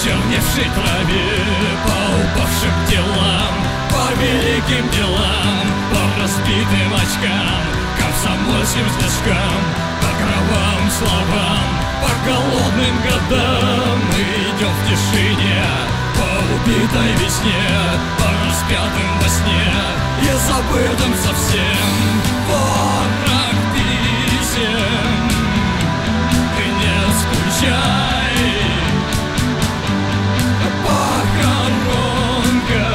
почерневшей траве, по упавшим телам, по великим делам, по разбитым очкам, комсомольским значкам, по кровавым словам, по голодным годам. Мы идем в тишине, по убитой весне, по распятым во сне и забытым совсем ворох писем. Не скучай, похоронка,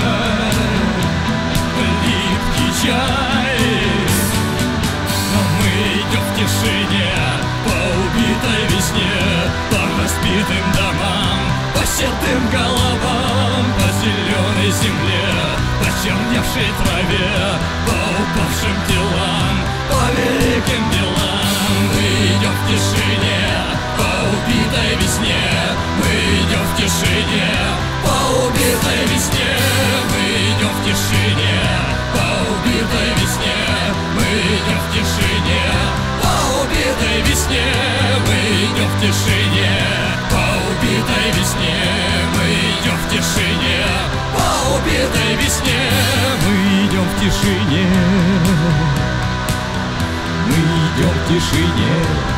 липкий чай. Но мы идем в тишине, по убитой весне, по разбитым домам, по седым головам, по зеленой земле, по черневшей траве, по упавшим телам, по великим делам. Мы идем в тишине, по убитой весне, мы идем в тишине, по убитой весне, мы идем в тишине, по убитой весне, мы идем в тишине, по убитой весне, мы идем в тишине, по убитой весне, мы идем в тишине, по убитой весне, мы идем в тишине, мы идем в тишине.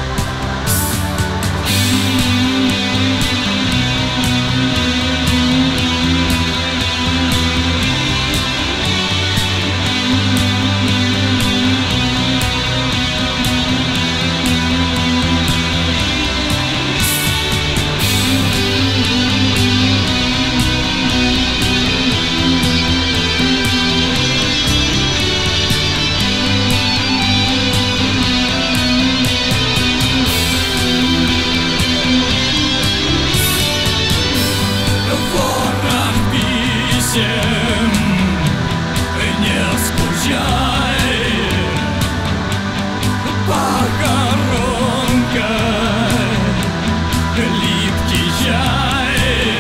Не скучай, похоронка, липкий чай.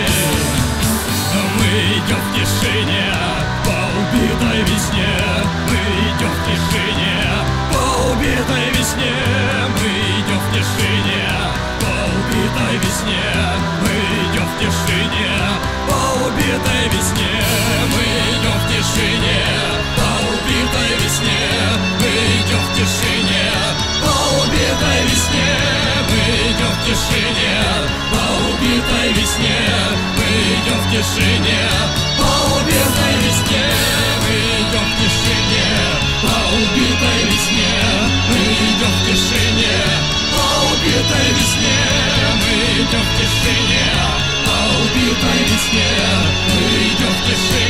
Мы идем в тишине, по убитой весне, мы идем в тишине, по убитой весне, мы идем в тишине, по убитой весне, мы идем в тишине, по убитой весне, мы идем в тишине, по убитой весне, мы идем в тишине, по убитой весне, мы идем в тишине, по убитой весне, мы идем в тишине, по убитой весне, мы идем в тишине, по убитой весне, мы идем в тишине, по убитой весне, мы идем в тишине, по убитой весне, мы идем в тишине.